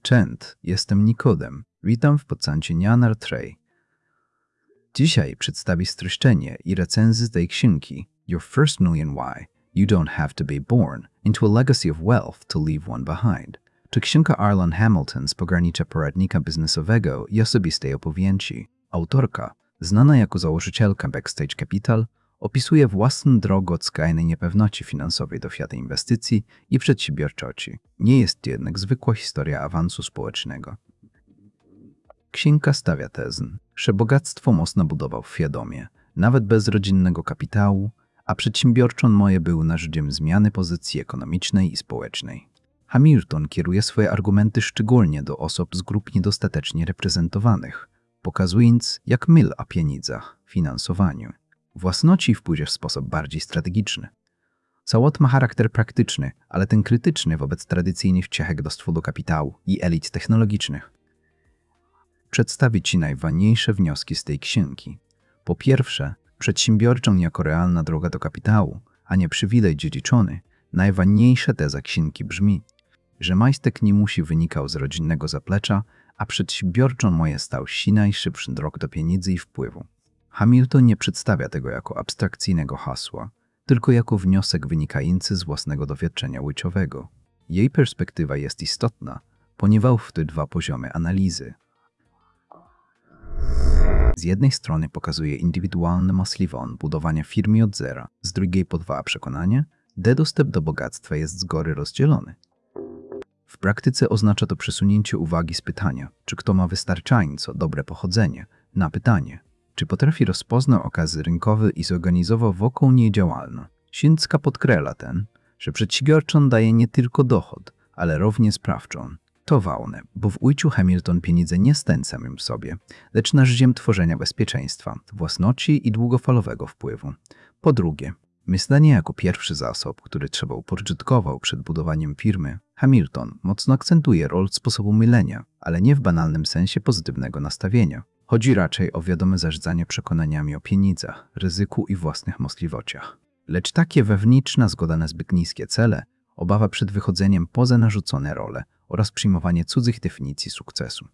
Cześć, jestem Nikodem. Witam w podcaście Nyanar Trey. Dzisiaj przedstawię streszczenie i recenzję tej książki Your First Million Why You Don't Have to Be Born into a Legacy of Wealth to Leave One Behind. To książka Arlan Hamilton z pogranicza poradnika biznesowego i osobistej opowieści. Autorka, znana jako założycielka Backstage Capital, opisuje własną drogę od skrajnej niepewności finansowej do świata inwestycji i przedsiębiorczości. Nie jest to jednak zwykła historia awansu społecznego. Księga stawia tezę, że bogactwo można budować świadomie, nawet bez rodzinnego kapitału, a przedsiębiorczą moje był narzędziem zmiany pozycji ekonomicznej i społecznej. Hamilton kieruje swoje argumenty szczególnie do osób z grup niedostatecznie reprezentowanych, pokazując, jak myl o pieniądzach, finansowaniu, własności wpływie w sposób bardziej strategiczny. Całot ma charakter praktyczny, ale ten krytyczny wobec tradycyjnych cechek dostępu do kapitału i elit technologicznych. Przedstawię Ci najważniejsze wnioski z tej księgi. Po pierwsze, przedsiębiorczą jako realna droga do kapitału, a nie przywilej dziedziczony, najważniejsza teza księgi brzmi, że majstek nie musi wynikał z rodzinnego zaplecza, a przedsiębiorczą moje stał się najszybszy drog do pieniędzy i wpływu. Hamilton nie przedstawia tego jako abstrakcyjnego hasła, tylko jako wniosek wynikający z własnego doświadczenia życiowego. Jej perspektywa jest istotna, ponieważ w te dwa poziomy analizy. Z jednej strony pokazuje indywidualne możliwość budowania firmy od zera, z drugiej podwaja przekonanie, że dostęp do bogactwa jest z góry rozdzielony. W praktyce oznacza to przesunięcie uwagi z pytania, czy kto ma wystarczająco dobre pochodzenie, na pytanie, czy potrafi rozpoznać okazy rynkowe i zorganizować wokół niej działalność. Księga podkreśla że przedsiębiorczą daje nie tylko dochód, ale również sprawczą. To ważne, bo w ujściu Hamilton pieniądze nie stają samym w sobie, lecz narzędziem tworzenia bezpieczeństwa, własności i długofalowego wpływu. Po drugie, myślenie jako pierwszy zasób, który trzeba upożytkował przed budowaniem firmy, Hamilton mocno akcentuje rolę sposobu mylenia, ale nie w banalnym sensie pozytywnego nastawienia. Chodzi raczej o wiadome zarządzanie przekonaniami o pieniądzach, ryzyku i własnych możliwościach. Lecz takie wewnętrzna zgoda na zbyt niskie cele, obawa przed wychodzeniem poza narzucone role oraz przyjmowanie cudzych definicji sukcesu.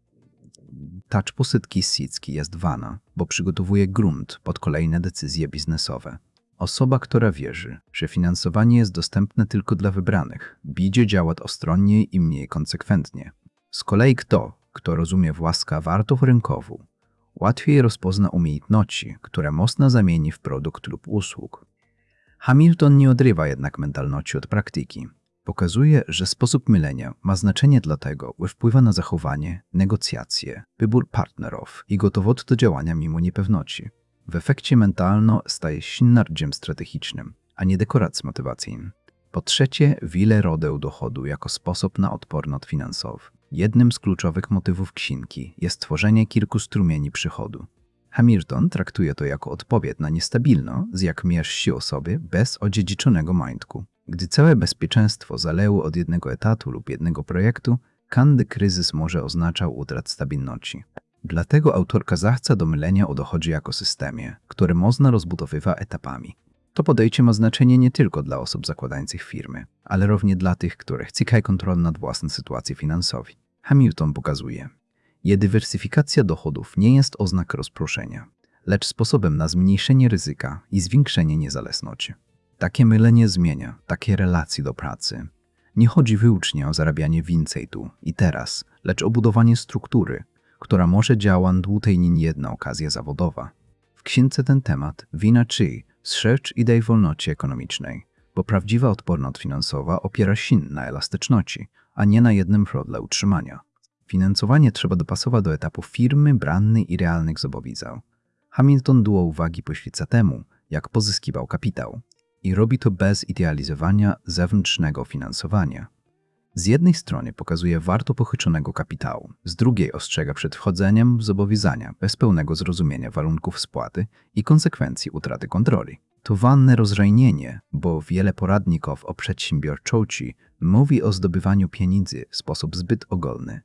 Tacz posytki sicki jest wana, bo przygotowuje grunt pod kolejne decyzje biznesowe. Osoba, która wierzy, że finansowanie jest dostępne tylko dla wybranych, będzie działać ostronniej i mniej konsekwentnie. Z kolei kto rozumie własną wartość rynkową, łatwiej rozpozna umiejętności, które można zamienić w produkt lub usług. Hamilton nie odrywa jednak mentalności od praktyki. Pokazuje, że sposób mylenia ma znaczenie dlatego, że wpływa na zachowanie, negocjacje, wybór partnerów i gotowość do działania mimo niepewności. W efekcie mentalno staje się narzędziem strategicznym, a nie dekoracją motywacyjną. Po trzecie, wiele rodeł dochodu jako sposób na odporność finansową. Jednym z kluczowych motywów księgi jest tworzenie kilku strumieni przychodu. Hamilton traktuje to jako odpowiedź na niestabilność, z jak mierzy się osoby bez odziedziczonego majątku. Gdy całe bezpieczeństwo zaleło od jednego etatu lub jednego projektu, każdy kryzys może oznaczał utratę stabilności. Dlatego autorka zachęca do mylenia o dochodzie jako systemie, które można rozbudowywać etapami. To podejście ma znaczenie nie tylko dla osób zakładających firmy, ale również dla tych, które chcą kontroli nad własną sytuacją finansową. Hamilton pokazuje, że dywersyfikacja dochodów nie jest oznaką rozproszenia, lecz sposobem na zmniejszenie ryzyka i zwiększenie niezależności. Takie mylenie zmienia takie relacje do pracy. Nie chodzi wyłącznie o zarabianie więcej tu i teraz, lecz o budowanie struktury, która może działać dłużej niż jedna okazja zawodowa. W księdze ten temat winaczy strzecz idei wolności ekonomicznej, bo prawdziwa odporność finansowa opiera się na elastyczności, a nie na jednym rodle utrzymania. Finansowanie trzeba dopasować do etapu firmy, branny i realnych zobowiązań. Hamilton dużo uwagi poświęca temu, jak pozyskiwał kapitał. I robi to bez idealizowania zewnętrznego finansowania. Z jednej strony pokazuje wartość pochyczonego kapitału, z drugiej ostrzega przed wchodzeniem w zobowiązania bez pełnego zrozumienia warunków spłaty i konsekwencji utraty kontroli. To ważne rozróżnienie, bo wiele poradników o przedsiębiorczości mówi o zdobywaniu pieniędzy w sposób zbyt ogólny.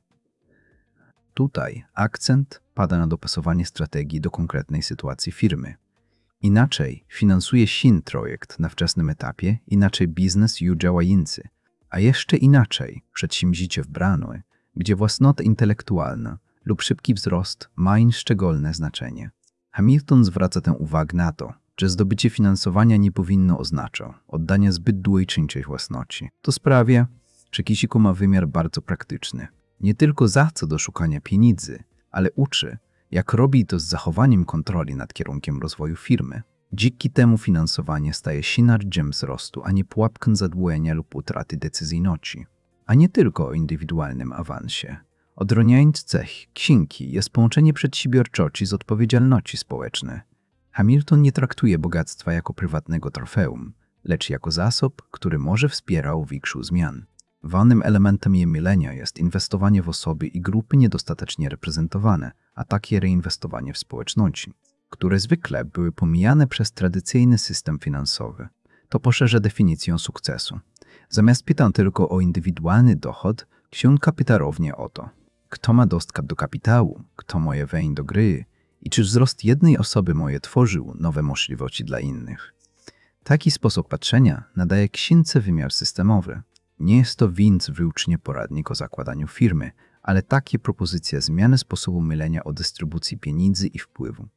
Tutaj akcent pada na dopasowanie strategii do konkretnej sytuacji firmy. Inaczej finansuje się projekt na wczesnym etapie, inaczej biznes już działający, a jeszcze inaczej przedsięwzięcie wbrane gdzie własnota intelektualna lub szybki wzrost mają szczególne znaczenie. Hamilton zwraca tę uwagę na to, że zdobycie finansowania nie powinno oznaczać oddania zbyt dużej części własności. To sprawia, że Kisiko ma wymiar bardzo praktyczny. Nie tylko zachęca do szukania pieniędzy, ale uczy, jak robi to z zachowaniem kontroli nad kierunkiem rozwoju firmy. Dzięki temu finansowanie staje się narzędziem wzrostu, a nie pułapką zadłużenia lub utraty decyzyjności. A nie tylko o indywidualnym awansie. Odroniając cech księgi jest połączenie przedsiębiorczości z odpowiedzialności społecznej. Hamilton nie traktuje bogactwa jako prywatnego trofeum, lecz jako zasób, który może wspierać większą zmian. Ważnym elementem jej myślenia jest inwestowanie w osoby i grupy niedostatecznie reprezentowane, a takie reinwestowanie w społeczności, które zwykle były pomijane przez tradycyjny system finansowy. To poszerza definicję sukcesu. Zamiast pytań tylko o indywidualny dochód, książka pyta równie o to, kto ma dostęp do kapitału, kto może wejść do gry i czy wzrost jednej osoby może tworzył nowe możliwości dla innych. Taki sposób patrzenia nadaje księdze wymiar systemowy. Nie jest to więc wyłącznie poradnik o zakładaniu firmy, ale takie propozycja zmiany sposobu myślenia o dystrybucji pieniędzy i wpływu.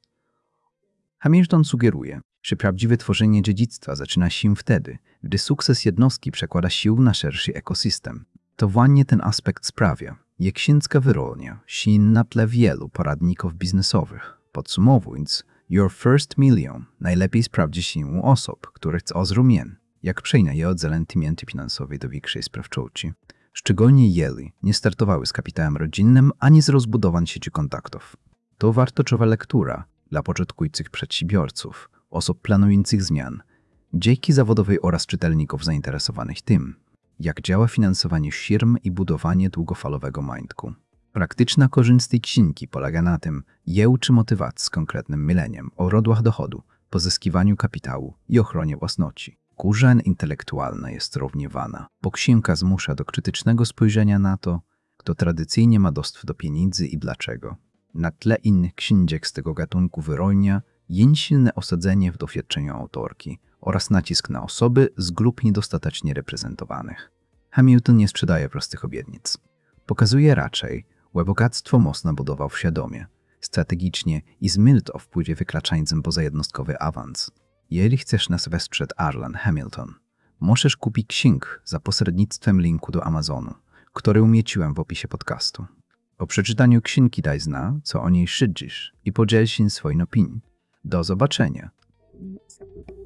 Hamilton sugeruje, że prawdziwe tworzenie dziedzictwa zaczyna się wtedy, gdy sukces jednostki przekłada się na szerszy ekosystem. To właśnie ten aspekt sprawia, jak księga wyróżnia się na tle wielu poradników biznesowych. Podsumowując, Your First Million najlepiej sprawdzi się u osób, które chcą zrozumieć, jak przejść od zalętnięcia finansowej do większej sprawczości. Szczególnie jeżeli nie startowały z kapitałem rodzinnym ani z rozbudowaną sieci kontaktów. To wartościowa lektura dla początkujących przedsiębiorców, osób planujących zmian, dzięki zawodowej oraz czytelników zainteresowanych tym, jak działa finansowanie firm i budowanie długofalowego majątku. Praktyczna korzyść z tej księgi polega na tym, je uczy motywacji z konkretnym myśleniem o źródłach dochodu, pozyskiwaniu kapitału i ochronie własności. Korzeń intelektualna jest równie ważna, bo księga zmusza do krytycznego spojrzenia na to, kto tradycyjnie ma dostęp do pieniędzy i dlaczego. Na tle innych książek z tego gatunku wyróżnia silne osadzenie w doświadczeniu autorki oraz nacisk na osoby z grup niedostatecznie reprezentowanych. Hamilton nie sprzedaje prostych obietnic. Pokazuje raczej, że bogactwo mocno budował świadomie, strategicznie i z myślą o wpływie wykraczającym poza jednostkowy awans. Jeżeli chcesz nas wesprzeć Arlan Hamilton, możesz kupić księgę za pośrednictwem linku do Amazonu, który umieściłem w opisie podcastu. Po przeczytaniu księgi daj znać, co o niej szydzisz i podziel się swoją opinią. Do zobaczenia.